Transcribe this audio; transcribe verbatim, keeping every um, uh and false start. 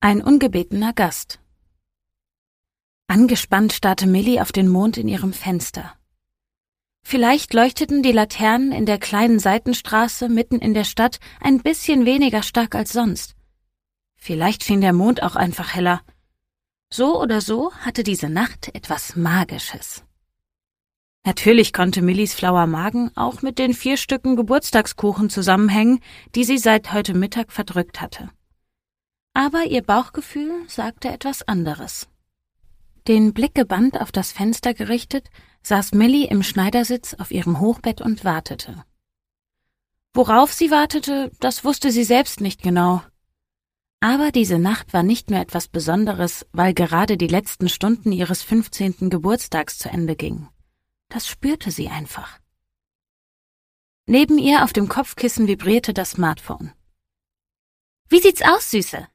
Ein ungebetener Gast. Angespannt starrte Millie auf den Mond in ihrem Fenster. Vielleicht leuchteten die Laternen in der kleinen Seitenstraße mitten in der Stadt ein bisschen weniger stark als sonst. Vielleicht schien der Mond auch einfach heller. So oder so hatte diese Nacht etwas Magisches. Natürlich konnte Millies flauer Magen auch mit den vier Stücken Geburtstagskuchen zusammenhängen, die sie seit heute Mittag verdrückt hatte. Aber ihr Bauchgefühl sagte etwas anderes. Den Blick gebannt auf das Fenster gerichtet, saß Millie im Schneidersitz auf ihrem Hochbett und wartete. Worauf sie wartete, das wusste sie selbst nicht genau. Aber diese Nacht war nicht nur etwas Besonderes, weil gerade die letzten Stunden ihres fünfzehnten Geburtstags zu Ende gingen. Das spürte sie einfach. Neben ihr auf dem Kopfkissen vibrierte das Smartphone. »Wie sieht's aus, Süße?«